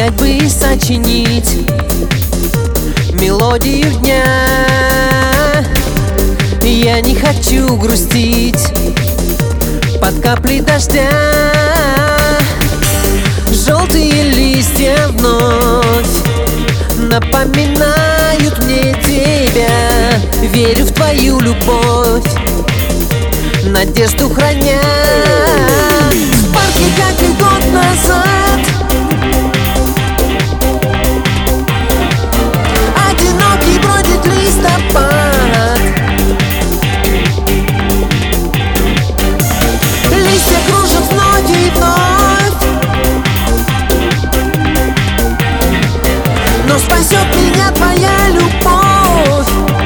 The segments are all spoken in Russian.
взять бы и сочинить мелодию дня. Я не хочу грустить под капли дождя. Желтые листья вновь напоминают мне тебя. Верю в твою любовь, надежду храня. В парке, как и год назад, одинокий бродит листопад. Листья кружат вновь и вновь, но спасет меня твоя любовь.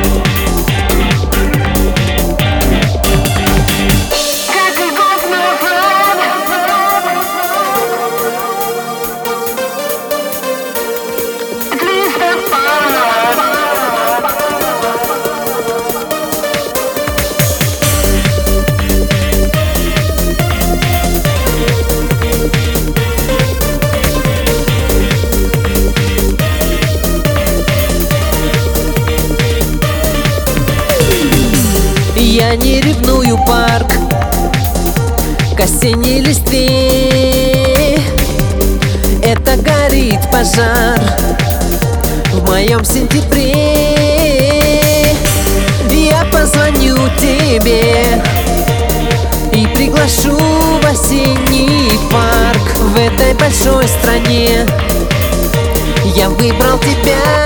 Я не ревную парк к осенней листве. Это горит пожар в моем сентябре. Я позвоню тебе и приглашу в осенний парк. В этой большой стране я выбрал тебя.